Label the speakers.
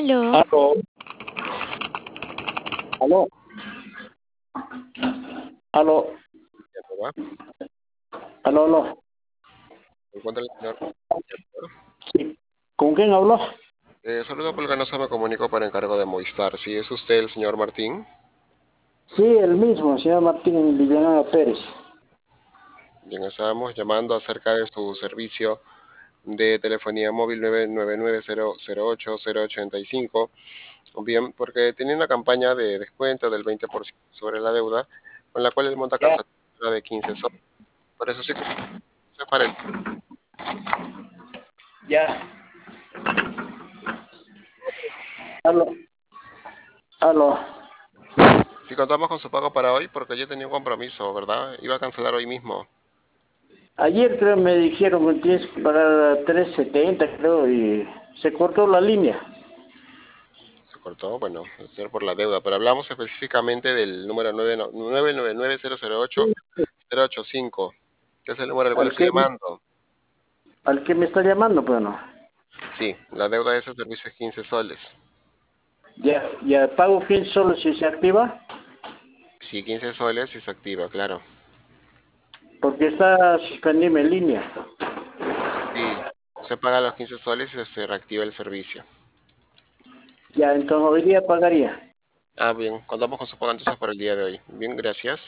Speaker 1: Aló,
Speaker 2: Aló, aló, aló,
Speaker 3: ¿Verdad?
Speaker 2: aló, aló.
Speaker 3: ¿Se encuentra el señor?
Speaker 2: Sí. ¿Con quién habló?
Speaker 3: Saludo Polganosa, me comunico para encargo de Movistar. ¿Sí es usted el señor Martín?
Speaker 2: Sí, el mismo, señor Martín Villanueva Pérez.
Speaker 3: Bien, estábamos llamando acerca de su servicio de telefonía móvil 999-008-085. Bien, porque tenía una campaña de descuento del 20% sobre la deuda, con la cual el monto a
Speaker 2: Ya,
Speaker 3: cancelar era de 15 soles. Por eso sí que es para el...
Speaker 2: ya. Aló, aló.
Speaker 3: Si contamos con su pago para hoy, porque yo tenía un compromiso, ¿verdad? Iba a cancelar hoy mismo.
Speaker 2: Ayer creo me dijeron que tienes que pagar 3.70 creo y se cortó la línea.
Speaker 3: Se cortó, bueno, debe ser por la deuda, pero hablamos específicamente del número 999-008-085, que es el número al cual
Speaker 2: Al
Speaker 3: estoy
Speaker 2: que,
Speaker 3: llamando.
Speaker 2: al que me está llamando, pero no.
Speaker 3: Sí, la deuda de ese servicio es 15 soles.
Speaker 2: Ya, ya pago fin solo si se activa,
Speaker 3: Sí, 15 soles y se activa, claro.
Speaker 2: porque está suspendido en línea.
Speaker 3: Sí, se paga los 15 soles y se reactiva el servicio.
Speaker 2: Ya, entonces hoy día pagaría.
Speaker 3: Ah, bien, contamos con su pago entonces por el día de hoy. Bien, gracias.